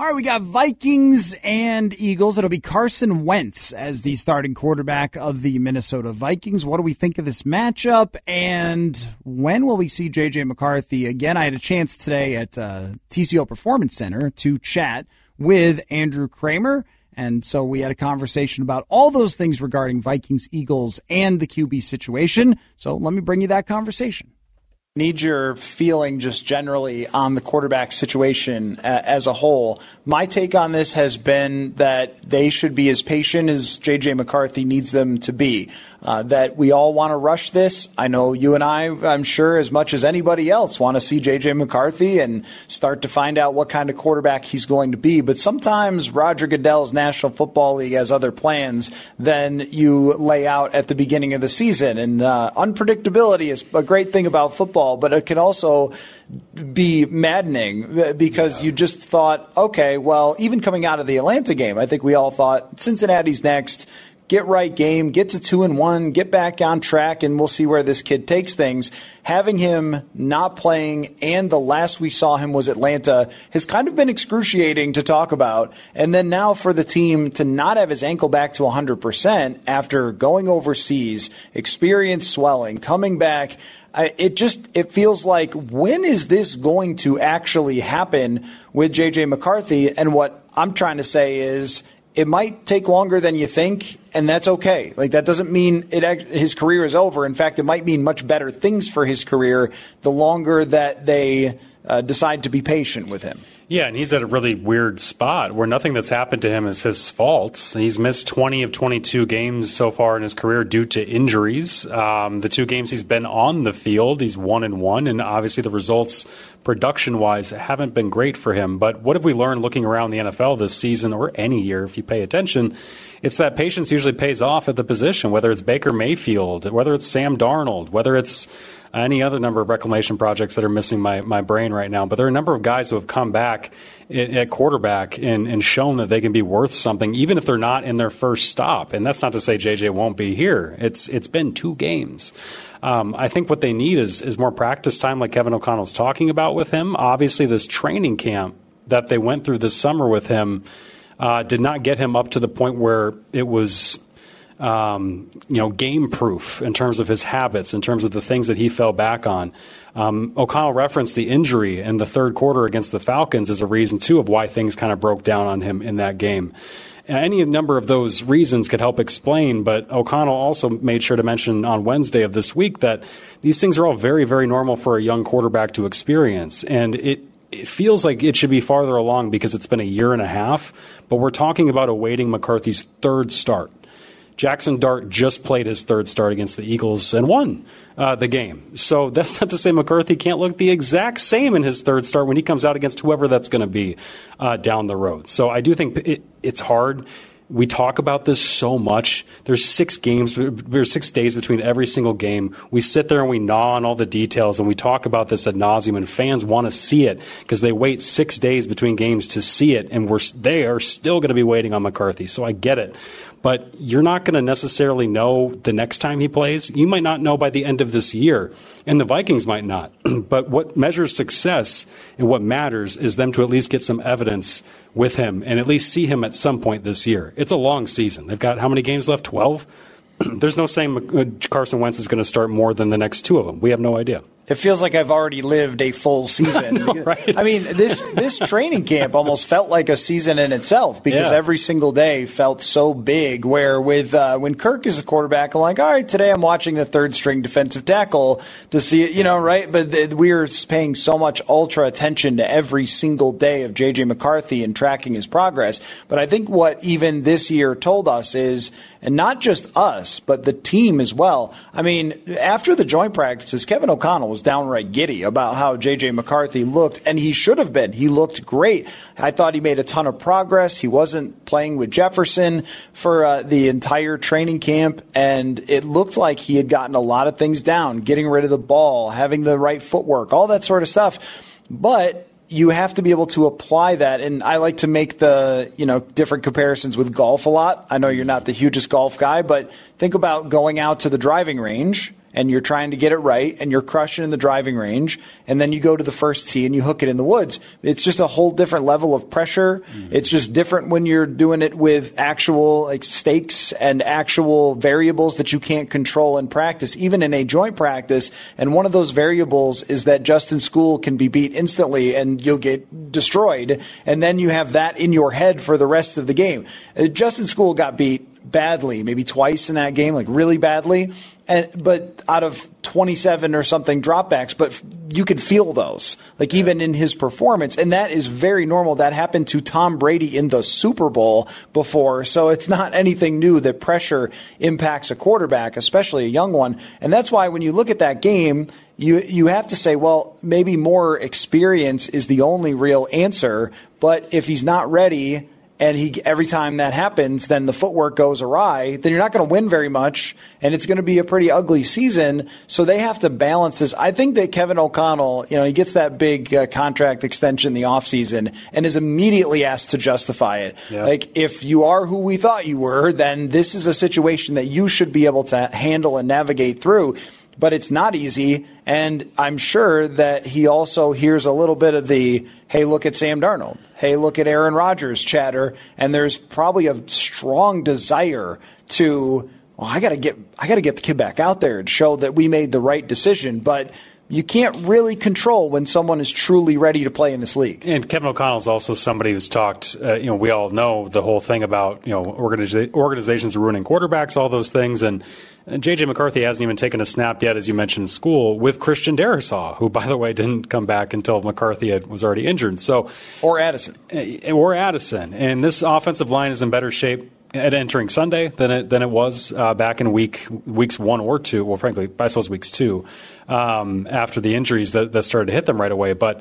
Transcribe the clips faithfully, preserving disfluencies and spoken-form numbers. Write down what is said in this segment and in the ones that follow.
All right, we got Vikings and Eagles. It'll be Carson Wentz as the starting quarterback of the Minnesota Vikings. What do we think of this matchup? And when will we see J J McCarthy? Again, I had a chance today at uh, T C O Performance Center to chat with Andrew Kramer. And so we had a conversation about all those things regarding Vikings, Eagles, and the Q B situation. So let me bring you that conversation. Need your feeling just generally on the quarterback situation uh, as a whole. My take on this has been that they should be as patient as J J McCarthy needs them to be. Uh, that we all want to rush this. I know you and I, I'm sure, as much as anybody else, want to see J J McCarthy and start to find out what kind of quarterback he's going to be. But sometimes Roger Goodell's National Football League has other plans than you lay out at the beginning of the season. And uh, unpredictability is a great thing about football, but it can also be maddening because yeah. you just thought, okay, well, even coming out of the Atlanta game, I think we all thought Cincinnati's next. Get right game, get to two and one, get back on track, and we'll see where this kid takes things. Having him not playing, and the last we saw him was Atlanta, has kind of been excruciating to talk about. And then now for the team to not have his ankle back to one hundred percent after going overseas, experience swelling, coming back, it just it feels like, when is this going to actually happen with J J McCarthy? And what I'm trying to say is, it might take longer than you think, and that's okay. Like, that doesn't mean it, his career is over. In fact, it might mean much better things for his career the longer that they uh, decide to be patient with him. Yeah, and he's at a really weird spot where nothing that's happened to him is his fault. He's missed twenty of twenty-two games so far in his career due to injuries. Um, the two games he's been on the field, he's one and one, and obviously the results production-wise haven't been great for him. But what have we learned looking around the N F L this season, or any year if you pay attention? It's that patience usually pays off at the position, whether it's Baker Mayfield, whether it's Sam Darnold, whether it's any other number of reclamation projects that are missing my, my brain right now. But there are a number of guys who have come back at quarterback and, and shown that they can be worth something, even if they're not in their first stop. And that's not to say J J won't be here. It's It's been two games. Um, I think what they need is, is more practice time, like Kevin O'Connell's talking about with him. Obviously, this training camp that they went through this summer with him uh, did not get him up to the point where it was Um, you know, game proof in terms of his habits, in terms of the things that he fell back on. Um, O'Connell referenced the injury in the third quarter against the Falcons as a reason, too, of why things kind of broke down on him in that game. Any number of those reasons could help explain, but O'Connell also made sure to mention on Wednesday of this week that these things are all very, very normal for a young quarterback to experience. And it It feels like it should be farther along because it's been a year and a half, but we're talking about awaiting McCarthy's third start. Jackson Dart just played his third start against the Eagles and won uh, the game. So that's not to say McCarthy can't look the exact same in his third start when he comes out against whoever that's going to be uh, down the road. So I do think it, it's hard. We talk about this so much. There's six games, there's six days between every single game. We sit there and we gnaw on all the details, and we talk about this ad nauseum, and fans want to see it because they wait six days between games to see it, and we're they are still going to be waiting on McCarthy. So I get it. But you're not going to necessarily know the next time he plays. You might not know by the end of this year, and the Vikings might not. But what measures success and what matters is them to at least get some evidence with him and at least see him at some point this year. It's a long season. They've got how many games left? twelve? There's no saying Carson Wentz is going to start more than the next two of them. We have no idea. It feels like I've already lived a full season. I know, right? I mean, this this training camp almost felt like a season in itself because yeah. every single day felt so big. Where with uh, when Kirk is the quarterback, I'm like, all right, today I'm watching the third string defensive tackle to see it, you know, right? But th- we're paying so much ultra attention to every single day of J J McCarthy and tracking his progress. But I think what even this year told us is, and not just us, but the team as well. I mean, after the joint practices, Kevin O'Connell was downright giddy about how J J McCarthy looked, and he should have been. He looked great. I thought he made a ton of progress. He wasn't playing with Jefferson for uh, the entire training camp, and it looked like he had gotten a lot of things down, getting rid of the ball, having the right footwork, all that sort of stuff. But you have to be able to apply that. And I like to make the, you know, different comparisons with golf a lot. I know you're not the hugest golf guy, but think about going out to the driving range and you're trying to get it right and you're crushing in the driving range, and then you go to the first tee and you hook it in the woods. It's just a whole different level of pressure. Mm-hmm. It's just different when you're doing it with actual like stakes and actual variables that you can't control in practice, even in a joint practice. And one of those variables is that Justin Skule can be beat instantly and you'll get destroyed. And then you have that in your head for the rest of the game. Uh, Justin Skule got beat badly, maybe twice in that game, like really badly. And, but out of twenty-seven or something dropbacks, but you could feel those, like even in his performance. And that is very normal. That happened to Tom Brady in the Super Bowl before. So it's not anything new that pressure impacts a quarterback, especially a young one. And that's why when you look at that game, you, you have to say, well, maybe more experience is the only real answer. But if he's not ready, and he every time that happens, then the footwork goes awry, then you're not going to win very much, and it's going to be a pretty ugly season. So they have to balance this. I think that Kevin O'Connell, you know, he gets that big uh, contract extension in the offseason and is immediately asked to justify it. Yeah. Like, if you are who we thought you were, then this is a situation that you should be able to handle and navigate through. But it's not easy, and I'm sure that he also hears a little bit of the, hey, look at Sam Darnold, hey, look at Aaron Rodgers chatter, and there's probably a strong desire to, well, I got to get I got to get the kid back out there and show that we made the right decision. But you can't really control when someone is truly ready to play in this league. And Kevin O'Connell is also somebody who's talked, uh, you know, we all know the whole thing about, you know, organiza- organizations ruining quarterbacks, all those things. And, and J J McCarthy hasn't even taken a snap yet, as you mentioned, in school with Christian Darrisaw, who, by the way, didn't come back until McCarthy had, was already injured. So, Or Addison. Or Addison. And this offensive line is in better shape at entering Sunday than it than it was uh, back in week weeks one or two. Well, frankly, I suppose weeks two um, after the injuries that, that started to hit them right away. But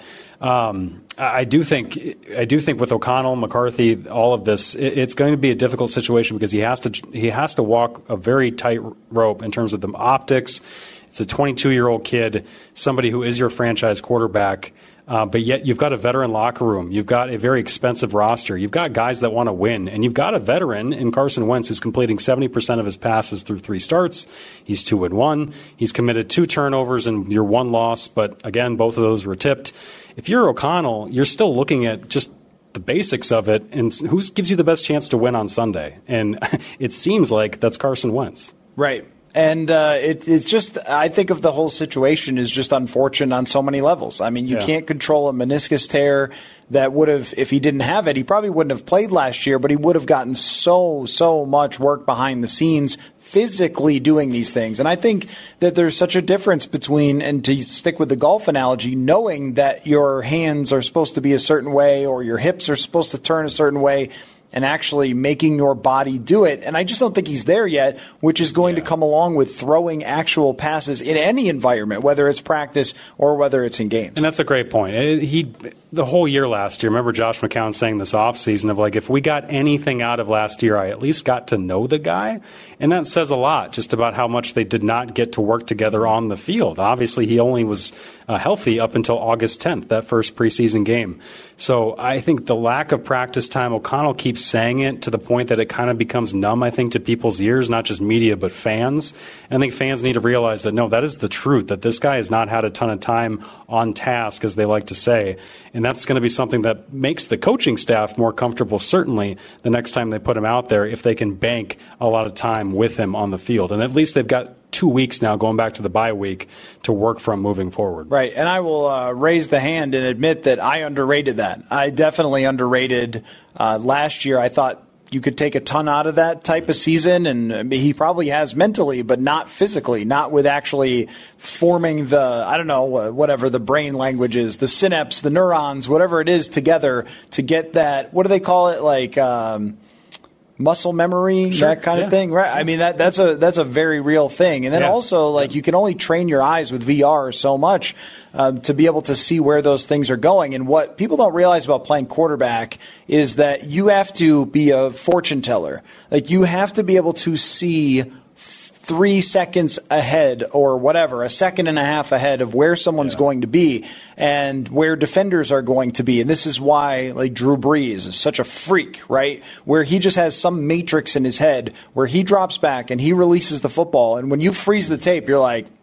um, I do think I do think with O'Connell, McCarthy, all of this, it, it's going to be a difficult situation because he has to he has to walk a very tight rope in terms of the optics. It's a twenty-two-year-old kid, somebody who is your franchise quarterback. Uh, but yet you've got a veteran locker room. You've got a very expensive roster. You've got guys that want to win. And you've got a veteran in Carson Wentz who's completing seventy percent of his passes through three starts. He's two and one. He's committed two turnovers and your one loss. But, again, both of those were tipped. If you're O'Connell, you're still looking at just the basics of it. And who gives you the best chance to win on Sunday? And it seems like that's Carson Wentz. Right. And uh, it, it's just, I think of the whole situation is just unfortunate on so many levels. I mean, you yeah. can't control a meniscus tear that would have, if he didn't have it, he probably wouldn't have played last year, but he would have gotten so, so much work behind the scenes physically doing these things. And I think that there's such a difference between, and to stick with the golf analogy, knowing that your hands are supposed to be a certain way or your hips are supposed to turn a certain way, and actually making your body do it. And I just don't think he's there yet, which is going yeah. to come along with throwing actual passes in any environment, whether it's practice or whether it's in games. And that's a great point. He, the whole year last year, remember Josh McCown saying this offseason of like, if we got anything out of last year, I at least got to know the guy. And that says a lot just about how much they did not get to work together on the field. Obviously, he only was uh, healthy up until August tenth, that first preseason game. So I think the lack of practice time, O'Connell keeps saying it to the point that it kind of becomes numb, I think, to people's ears, not just media, but fans. And I think fans need to realize that, no, that is the truth, that this guy has not had a ton of time on task, as they like to say. And that's going to be something that makes the coaching staff more comfortable, certainly, the next time they put him out there, if they can bank a lot of time with him on the field. And at least they've got two weeks now, going back to the bye week, to work from moving forward. Right, and I will uh, raise the hand and admit that I underrated that. I definitely underrated uh, last year. I thought you could take a ton out of that type of season, and he probably has mentally, but not physically, not with actually forming the, I don't know, whatever the brain language is, the synapse, the neurons, whatever it is together to get that, what do they call it, like um, muscle memory, sure, that kind yeah. of thing, right? I mean, that that's a that's a very real thing. And then yeah. also, like, you can only train your eyes with V R so much um, to be able to see where those things are going. And what people don't realize about playing quarterback is that you have to be a fortune teller. Like, you have to be able to see three seconds ahead or whatever, a second and a half ahead of where someone's yeah. going to be and where defenders are going to be. And this is why, like, Drew Brees is such a freak, right? Where he just has some matrix in his head where he drops back and he releases the football. And when you freeze the tape, you're like,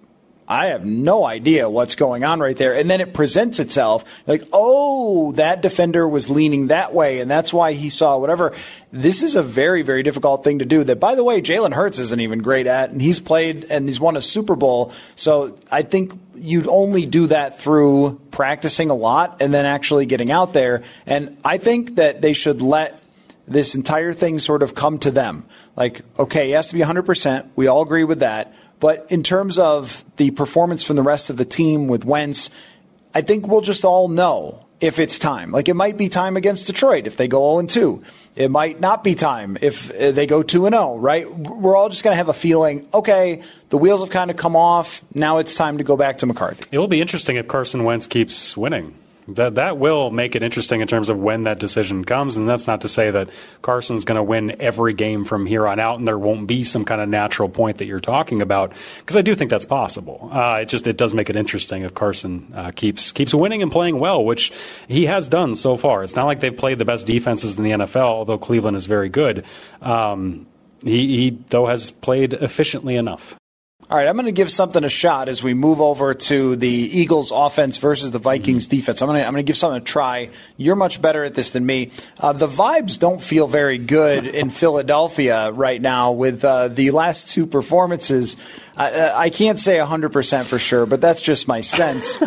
I have no idea what's going on right there. And then it presents itself like, oh, that defender was leaning that way, and that's why he saw whatever. This is a very, very difficult thing to do that, by the way, Jalen Hurts isn't even great at, and he's played and he's won a Super Bowl. So I think you'd only do that through practicing a lot and then actually getting out there. And I think that they should let this entire thing sort of come to them. Like, okay, he has to be one hundred percent. We all agree with that. But in terms of the performance from the rest of the team with Wentz, I think we'll just all know if it's time. Like, it might be time against Detroit if they go oh and two. It might not be time if they go two and oh, right? We're all just going to have a feeling, okay, the wheels have kind of come off. Now it's time to go back to McCarthy. It will be interesting if Carson Wentz keeps winning. That that will make it interesting in terms of when that decision comes, and that's not to say that Carson's going to win every game from here on out, and there won't be some kind of natural point that you're talking about, because I do think that's possible. Uh, it just it does make it interesting if Carson uh, keeps keeps winning and playing well, which he has done so far. It's not like they've played the best defenses in the N F L, although Cleveland is very good. Um, he, he though has played efficiently enough. All right, I'm going to give something a shot as we move over to the Eagles offense versus the Vikings mm-hmm. defense. I'm going to I'm going to give something a try. You're much better at this than me. Uh, the vibes don't feel very good in Philadelphia right now with uh, the last two performances. I, I can't say one hundred percent for sure, but that's just my sense.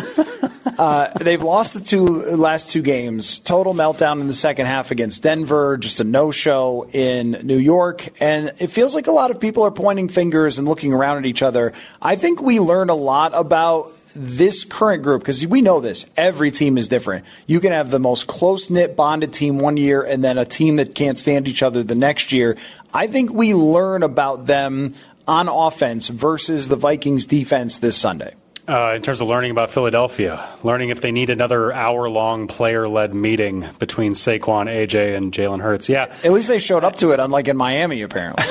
Uh, they've lost the two last two games. Total meltdown in the second half against Denver. Just a no-show in New York. And it feels like a lot of people are pointing fingers and looking around at each other. I think we learned a lot about this current group, because we know this. Every team is different. You can have the most close-knit, bonded team one year and then a team that can't stand each other the next year. I think we learn about them on offense versus the Vikings defense this Sunday. Uh, in terms of learning about Philadelphia, learning if they need another hour-long player-led meeting between Saquon, A J, and Jalen Hurts. Yeah, at least they showed up to it, unlike in Miami, apparently.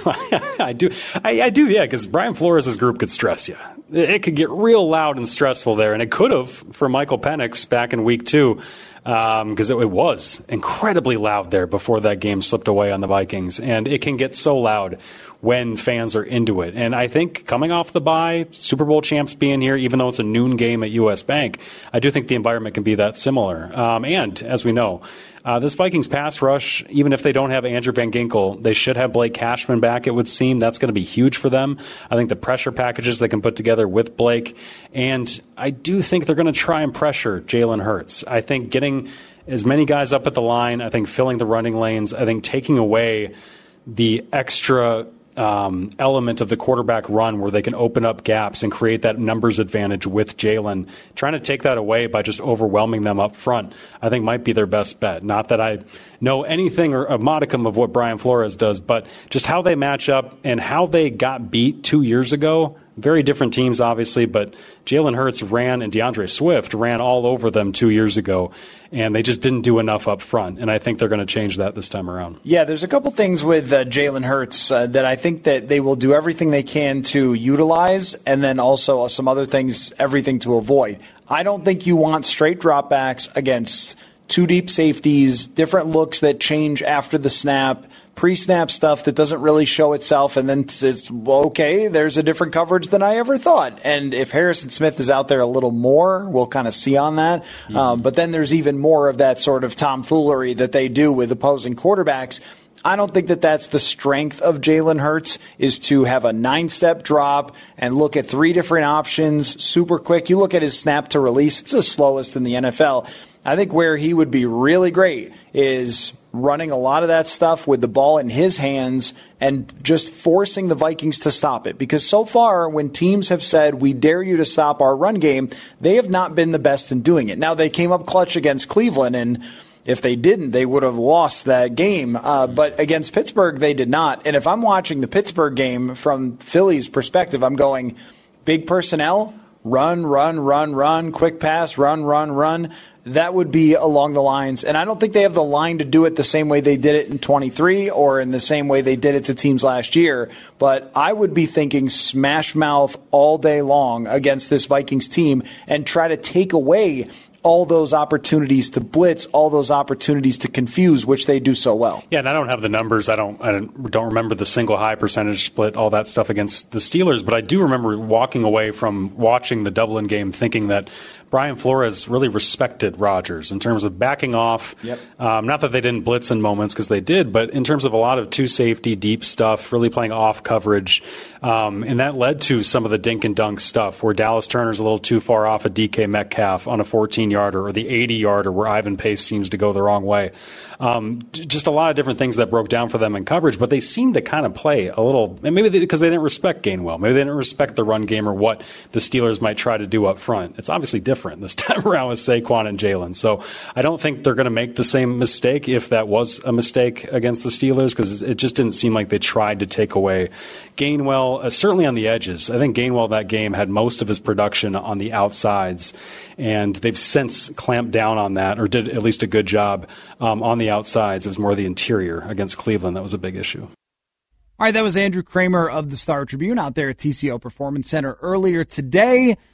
I do, I, I do, yeah, because Brian Flores' group could stress you. It, it could get real loud and stressful there, and it could have for Michael Penix back in week two, because um, it, it was incredibly loud there before that game slipped away on the Vikings, and it can get so loud when fans are into it. And I think coming off the bye, Super Bowl champs being here, even though it's a noon game at U S Bank, I do think the environment can be that similar. Um, and, as we know, uh, this Vikings pass rush, even if they don't have Andrew Van Ginkel, they should have Blake Cashman back, it would seem. That's going to be huge for them. I think the pressure packages they can put together with Blake. And I do think they're going to try and pressure Jalen Hurts. I think getting as many guys up at the line, I think filling the running lanes, I think taking away the extra Um, element of the quarterback run where they can open up gaps and create that numbers advantage with Jalen. Trying to take that away by just overwhelming them up front, I think might be their best bet. Not that I know anything or a modicum of what Brian Flores does, but just how they match up and how they got beat two years ago. Very different teams, obviously, but Jalen Hurts ran and DeAndre Swift ran all over them two years ago, and they just didn't do enough up front, and I think they're going to change that this time around. Yeah, there's a couple things with uh, Jalen Hurts uh, that I think that they will do everything they can to utilize, and then also some other things, everything to avoid. I don't think you want straight dropbacks against two deep safeties, different looks that change after the snap, pre-snap stuff that doesn't really show itself, and then it's, well, okay, there's a different coverage than I ever thought. And if Harrison Smith is out there a little more, we'll kind of see on that. Mm-hmm. Um, but then there's even more of that sort of tomfoolery that they do with opposing quarterbacks. I don't think that that's the strength of Jalen Hurts, is to have a nine-step drop and look at three different options super quick. You look at his snap to release, it's the slowest in the N F L. I think where he would be really great is running a lot of that stuff with the ball in his hands and just forcing the Vikings to stop it. Because so far, when teams have said, we dare you to stop our run game, they have not been the best in doing it. Now, they came up clutch against Cleveland, and if they didn't, they would have lost that game. Uh, but against Pittsburgh, they did not. And if I'm watching the Pittsburgh game from Philly's perspective, I'm going, big personnel, run, run, run, run, quick pass, run, run, run. That would be along the lines. And I don't think they have the line to do it the same way they did it in twenty-three or in the same way they did it to teams last year. But I would be thinking smash mouth all day long against this Vikings team and try to take away all those opportunities to blitz, all those opportunities to confuse, which they do so well. Yeah, and I don't have the numbers. I don't I don't remember the single high percentage split, all that stuff against the Steelers, but I do remember walking away from watching the Dublin game thinking that Brian Flores really respected Rodgers in terms of backing off. Yep. Um, not that they didn't blitz in moments, because they did, but in terms of a lot of two safety, deep stuff, really playing off coverage. Um, and that led to some of the dink and dunk stuff where Dallas Turner's a little too far off of D K Metcalf on a fourteen-yarder or the eighty-yarder where Ivan Pace seems to go the wrong way. Um, just a lot of different things that broke down for them in coverage, but they seemed to kind of play a little, and maybe because they, they didn't respect Gainwell. Maybe they didn't respect the run game or what the Steelers might try to do up front. It's obviously different this time around with Saquon and Jalen. So I don't think they're going to make the same mistake if that was a mistake against the Steelers, because it just didn't seem like they tried to take away Gainwell, uh, certainly on the edges. I think Gainwell that game had most of his production on the outsides, and they've since clamped down on that, or did at least a good job um, on the outsides. It was more the interior against Cleveland that was a big issue. All right, that was Andrew Kramer of the Star Tribune out there at T C O Performance Center earlier today.